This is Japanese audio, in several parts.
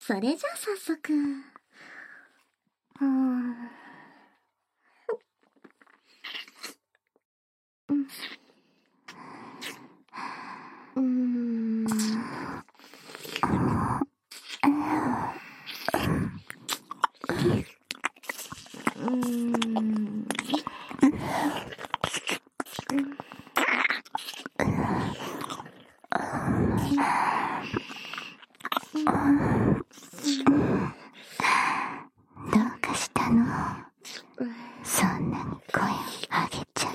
それじゃあ早速。 どうかしたの？そんなに声を上げちゃって。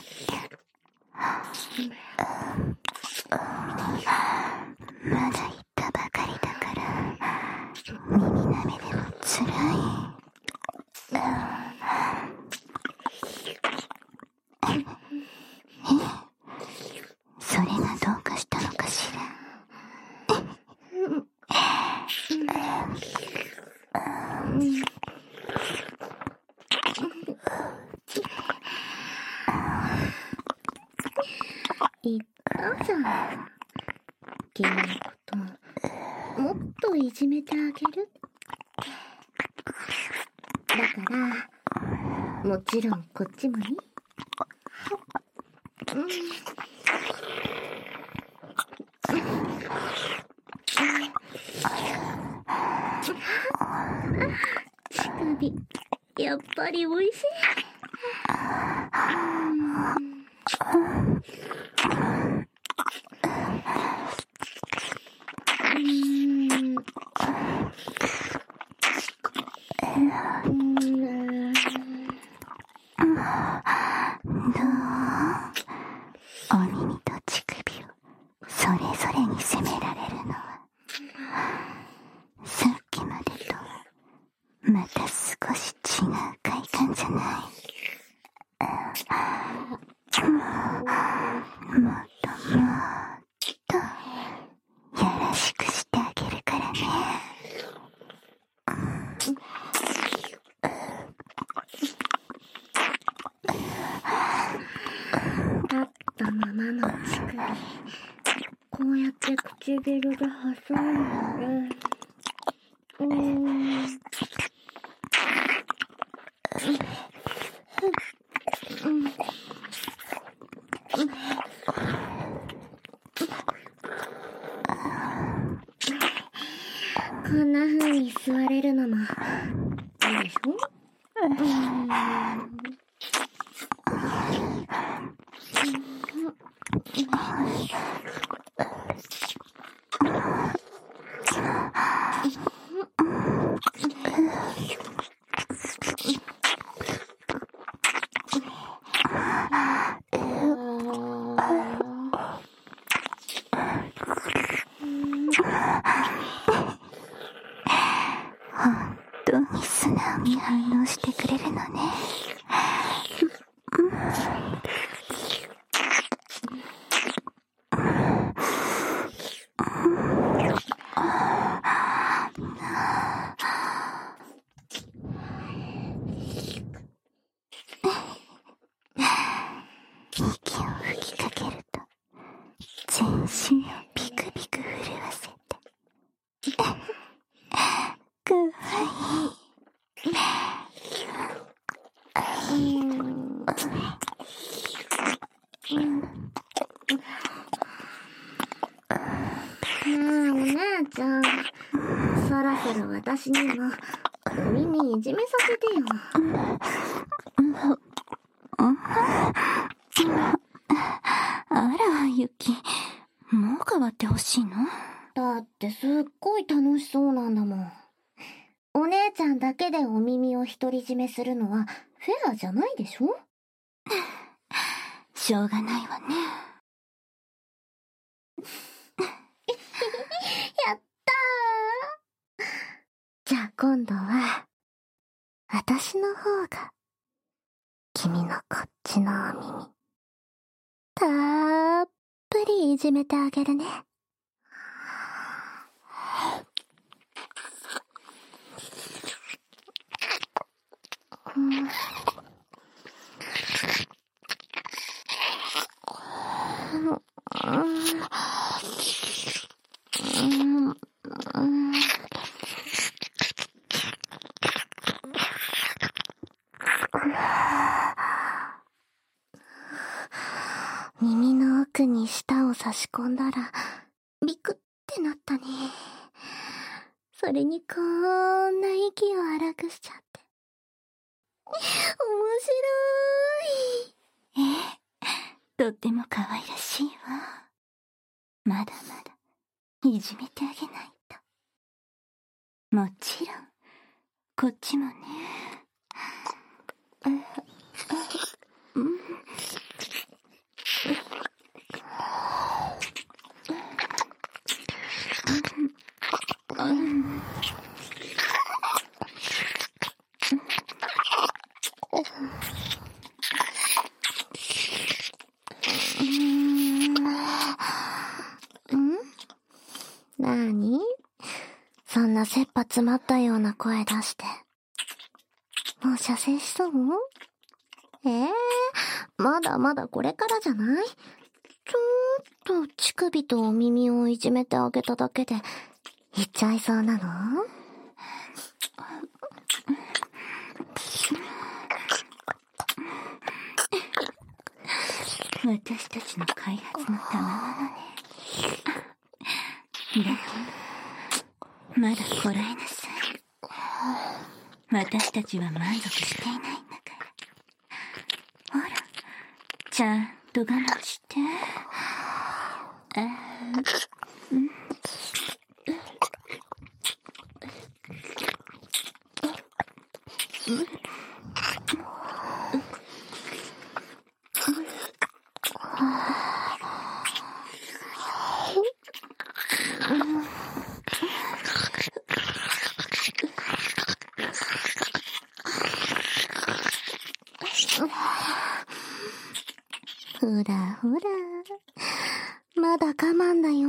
まだ言ったばかりだから耳なめでもつらい。それがどうかしたのかしら。 言ったじゃん。君のこともっといじめてあげるって。だからもちろんこっちもね。乳首やっぱりおいしい。 お耳と乳首をそれぞれに責められるのはさっきまでとまた少し違う快感じゃない。もっともっとやらしくしてあげるからね。 立ったままの乳首、こうやって唇で挟んで、こんな風に座れるのもいいでしょ？ 本当に素直に反応してくれるのね。息を吹きかけると全身をピクピク震わせてかわいい。 お姉ちゃん、そろそろ私にもお耳いじめさせてよ。 あら、ゆき、もう変わってほしいの？ だってすっごい楽しそうなんだもん。お姉ちゃんだけでお耳を独り占めするのはフェアじゃないでしょ？ しょうがないわね。 やったー。じゃあ今度は私の方が君のこっちのお耳たっぷりいじめてあげるね。 差し込んだら、ビクってなったね。それにこんな息を荒くしちゃって。面白い。 とっても可愛らしいわ。まだまだいじめてあげないと。もちろんこっちもね。 なーに？そんな切羽詰まったような声出して。もう射精しそう？まだまだこれからじゃない？ちょっと乳首とお耳をいじめてあげただけで、言っちゃいそうなの？ 私たちの開発の賜物ね。だけどまだこらえなさい。私たちは満足していないんだから。ほら、ちゃんと我慢して。 ほらほら、まだ我慢だよ。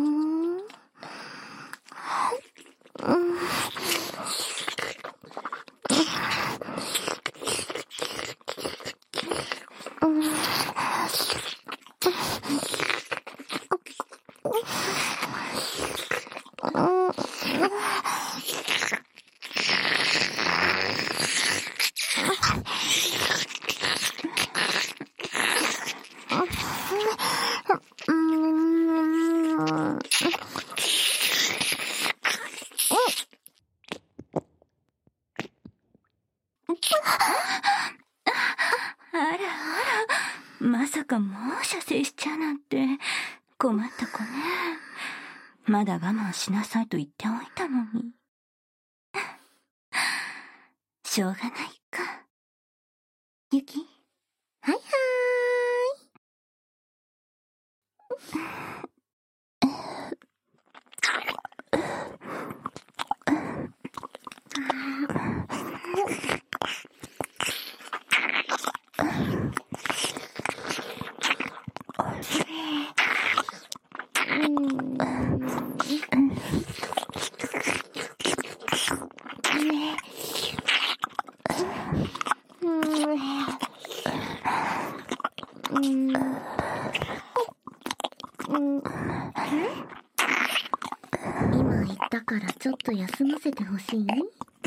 まさかもう射精しちゃうなんて困った子ね。まだ我慢しなさいと言っておいたのに。しょうがないか。ゆき。 はいは今言ったからちょっと休ませてほしい？なー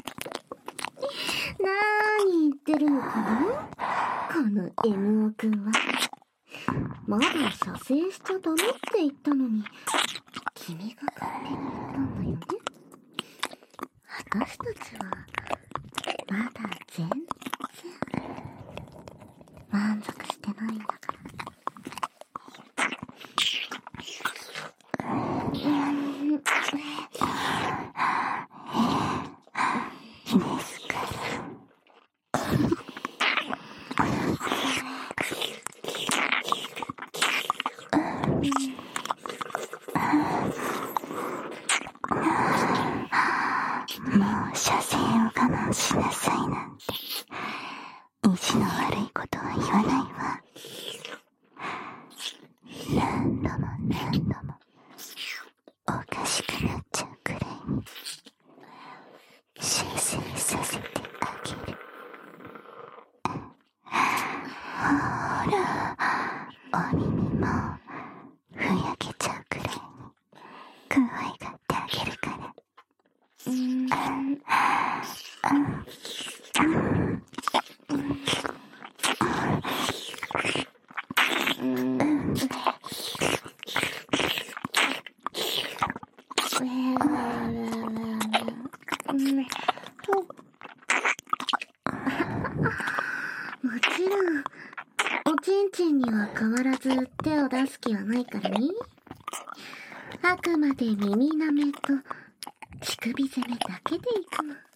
に言ってるのかな？この MO くんは。まだ射精しちゃダメって言ったのに、君が勝手に言ったんだよね。私たちはまだ全然満足してないんだから。 もう射精を我慢しなさいなんて意地の悪いことは言わないわ。何度も何度もおかしくなっちゃうくらいに射精させてあげる。ほら、お耳もふやけちゃうくらいに可愛がってあげるから。 変わらず手を出す気はないからね。あくまで耳舐めと乳首攻めだけでいくの。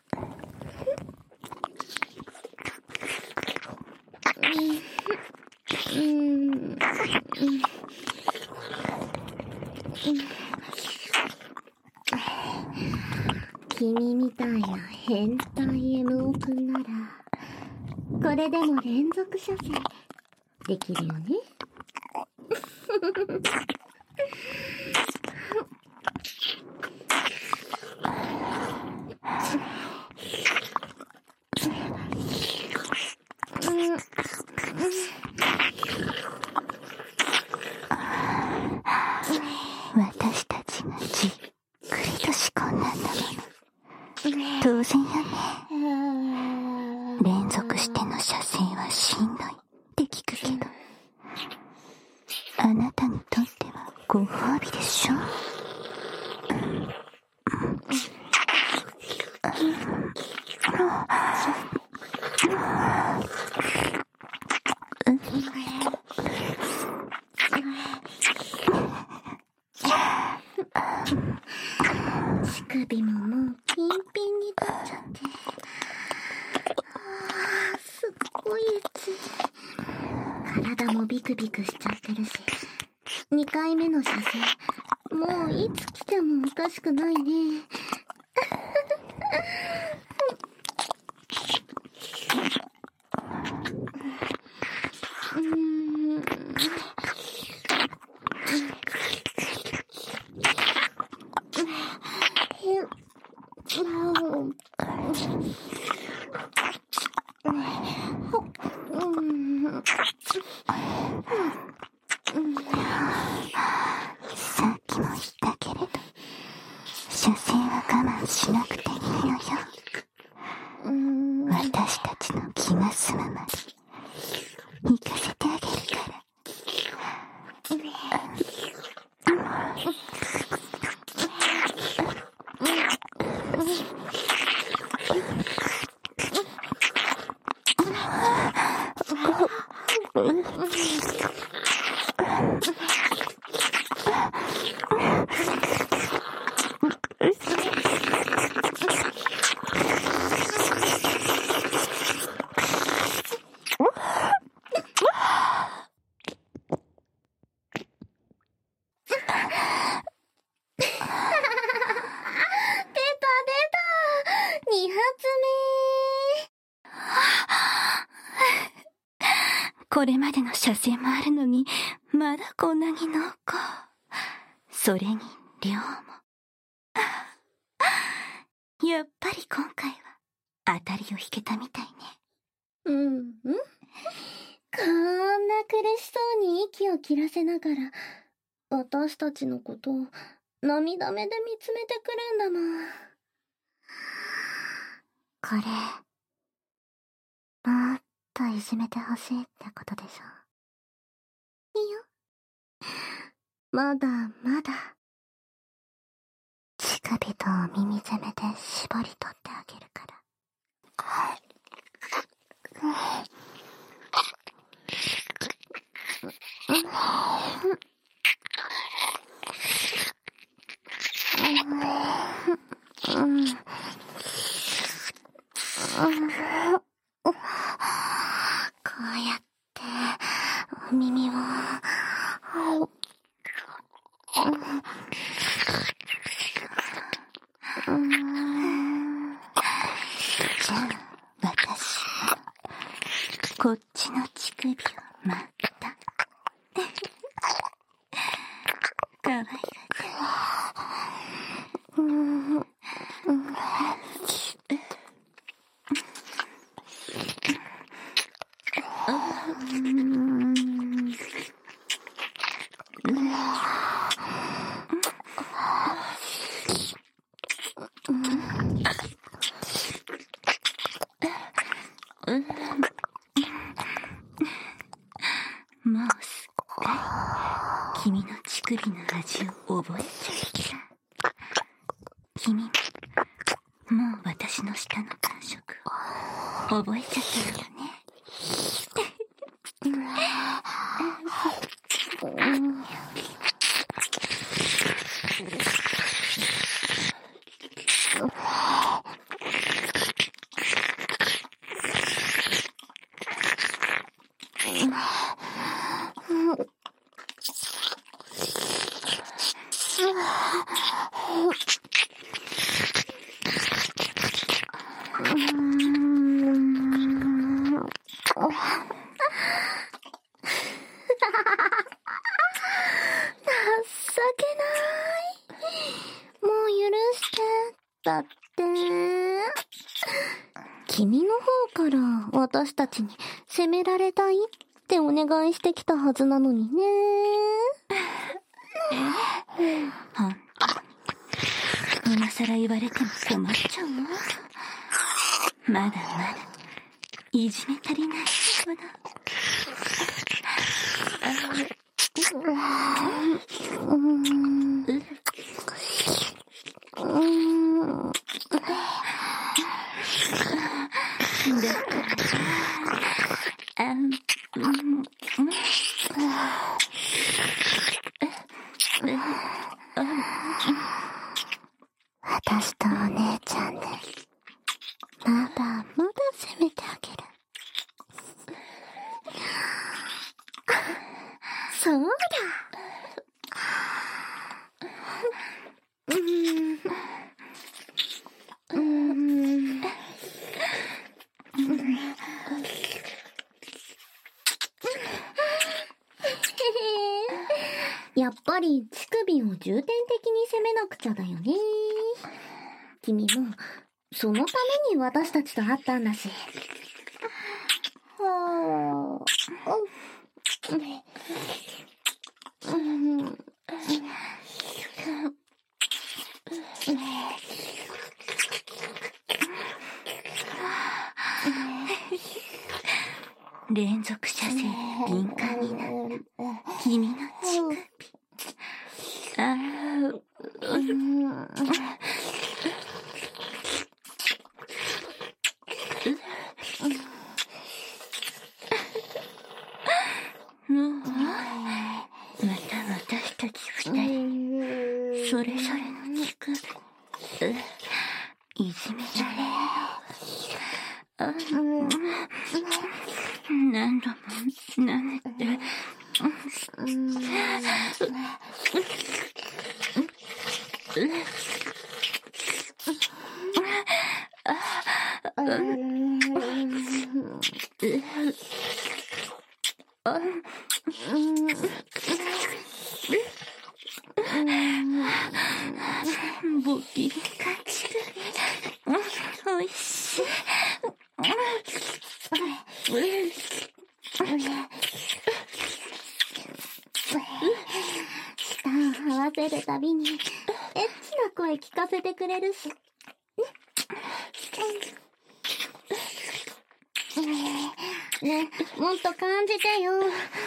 君みたいな変態 MO くんならこれでも連続射精できるよね。 私たちがじっくりと仕込んだんだもの。当然よね。連続しての射精はしんどいって聞くけど、あなたにとってはご褒美でしょ。 乳首ももうピンピンに立っちゃって、すっごいエッチ。体もビクビクしちゃってるし、2回目の射精もういつ来てもおかしくないね。 さっきも言ったけれど、射精は我慢しなくていいのよ。私たちの気が済むまで行かせてあげるから。これまでの射精もあるのに、まだこんなに濃厚。それに量も。やっぱり今回は当たりを引けたみたいね。 こんな苦しそうに息を切らせながら、私たちのことを涙目で見つめてくるんだもん。これ、もっといじめてほしいってことでしょ。いいよ。まだまだ。乳首と耳攻めで絞り取ってあげるから。こうやってお耳をじゃあ私はこっちの乳首を待った。かわいがってもうすっかり君の乳首の味を覚えちゃった。君ももう私の舌の感触を覚えちゃったよね。 けない。もう許して。だって。君の方から私たちに責められたいってお願いしてきたはずなのにね。 ほんと。今更言われても困っちゃうわ。まだまだいじめ足りないようだ。 私とお姉ちゃんでまだまだ責めてあげる。そうだ。やっぱり乳首を重点的に攻めなくちゃだよね。君もそのために私たちと会ったんだし。 連続射精で敏感になった君の乳首。また私たち二人それぞれの乳首いじめられる。何度も舐めてボキリカチおいしい。 舌を合わせるたびにエッチな声聞かせてくれるしね、もっと感じてよ。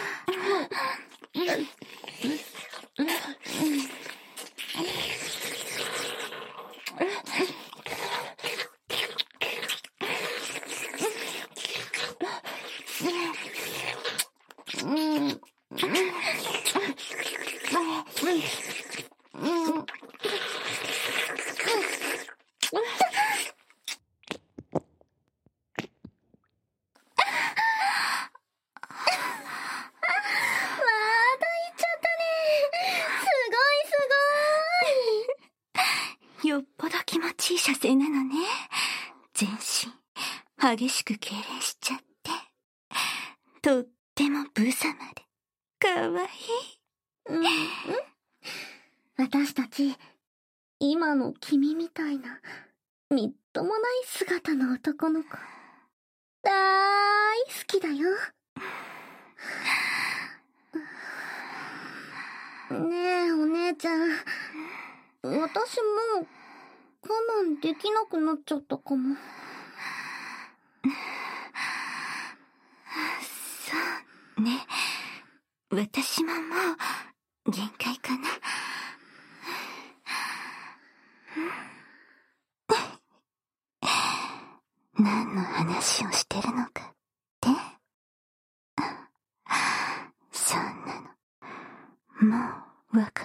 よっぽど気持ちいい射精なのね。全身激しく痙攣しちゃって、とってもブサまでかわいい。 私たち今の君みたいなみっともない姿の男の子大好きだよ。ねえお姉ちゃん、私もう我慢できなくなっちゃったかも。 そうね。私ももう限界かな。何の話をしてるのかって。そんなのもうわか